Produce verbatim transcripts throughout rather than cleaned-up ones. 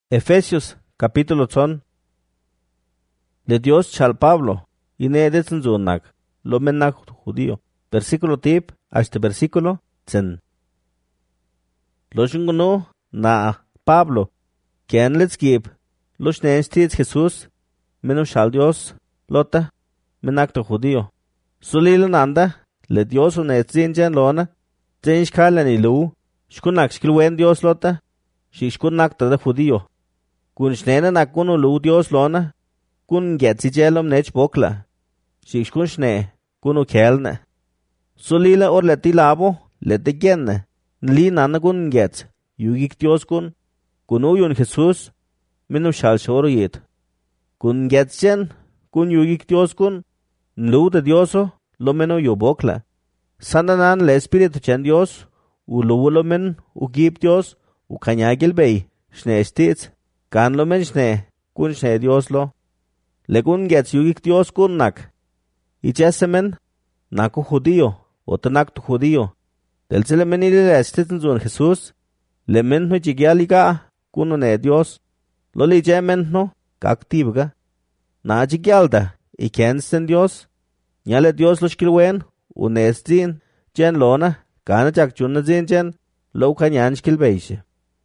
Efesios capítulo son. Le Dios chal Pablo, y ne edetsen zunak, lo menak judío. Versículo tip, hasta versículo zen. Lo shunguno na Pablo, que an let's give, lo shnenstits Jesús, menos chal Dios, lota, menak to judío. Sulil nanda, le Dios un etzin lona, zen shkalan ilu, shkunak shkilwen Dios lota, shishkunak to de judío. Kun shnena na kuno lu Dios lona, kun getsi jelom nech bokla. Shish kun shne, kuno kelne. Solila or leti labo, leti genne. Nli nana kun gets, yugik Dios kun, kuno yun Jesus, minu shal shoro yit. Kun gets jen, kun yugik Dios kun, nlu de Dioso, lo meno yu bokla. Sananan le espiritu chen Dios, u lu lo men, u gib Dios, u kanyagil bay, shne estits. Kan lo men shne, kun shne Dios lo. Le kun gets yugik Dios kun nak. Y chesemen, naku judío, o tanak tu judío. Del se le menile le esteten zun Jesús, le men no jigyaliga, kuno ne Dios. Lo li jemen no, kaktivga. Na jigyalda, y kensten Dios. Nyale Dios lo shkilwen, u nestin, jen lona, kana jak chunna zin jen, lo kanyan shkilbeishe.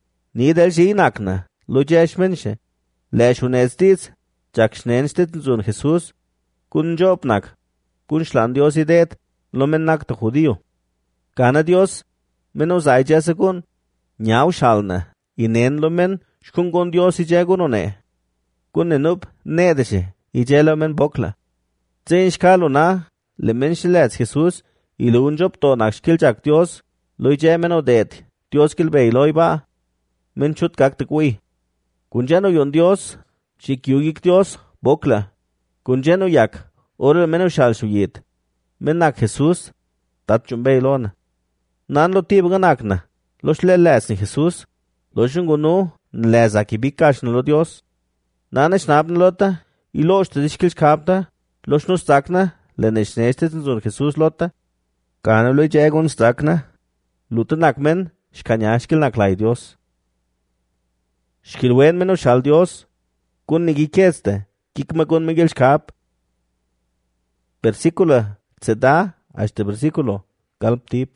Ni del shi nakna. Lo jesh menshe, lesh unestis, jak schnenstet zun Jesus, kun jobnak, kun shlan Dios idet, lo mennak to judío. Kana Dios, menos ay jese kun, nyau shalna, inen lo men, shkun kun Dios i jegun one. Kun enup, nedeshe, i jelo men bokla. Zin shkalo na, le menshe lets Jesus, i lo un job to nak shkil jak Dios, lo i jemen odet, Dios kilbey lo iba, men chut kak te kui. Kun jeno yon Dios, shik yugik Dios, bokla. Kun jeno yak, ore meno shal shuyit. Menak Jesus, tat chumbey lona. Nan lo tib ganakna, lo shlelez ni Jesus, lo shungunu, nleza ki bikash lo Dios. Nan eshnabn lota, y lo shtadishkil shkabta, lo shnustakna, le neshneshtet zun Jesus lota. Kana lo jegun stakna, lutanak men, shkanyashkil naklay Dios. Shkilwen meno shal Dios, kun nigi keste, kikma kun miguel shkap. Versículo tzeda, hasta versículo, galp tip.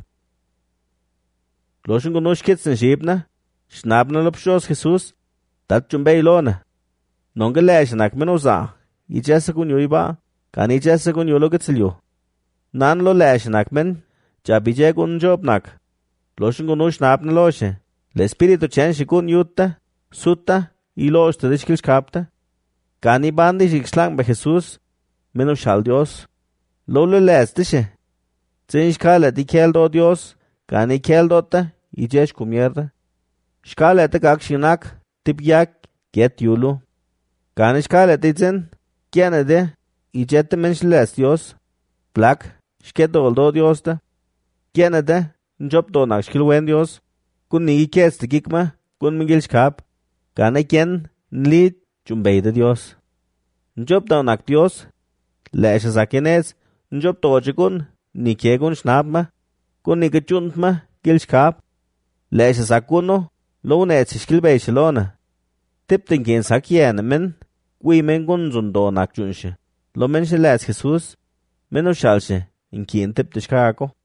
Loshun guno shkitsen shibna, shnabna lopshos Jesus, tat chumbey lona. Nongelesh meno za, i jesa kun yuiba, kan i jesa kun yulo gitsilyo. Nan lo lesh men, jabije kun jobnak. Loshun guno shnabna loshe, le espiritu chen shikun yutta, Sutta, y lo stedishkil shkapta. Kani bandi shikshlang be Jesus, meno shal Dios. Lo le lestishe. Zin shkale di keldo Dios, kani keldota, y jesh kumierda. Shkale te kak shinak, tip yak, get yulu. Kani shkale te zin, kiene de, y jette mensh les Dios. Plak, shkedo oldo Dios da. Kiene de, njob do nak shkilwen Dios. Kun nigi keste kikma, kun mingil shkap. Kana quien nli chumbey de Dios. Njob da nak Dios, leesha sa kienes, njob toche kun, ni kiegun shnabma, kun ni kechuntma, gil shkap, leesha sa kuno, lo unetsi shkilbey shalona. Tipten kien sa kiene men, kui men kun zundo nak chunshe. Lo men she les Jesus, meno shalshe, in kien tipte shkako.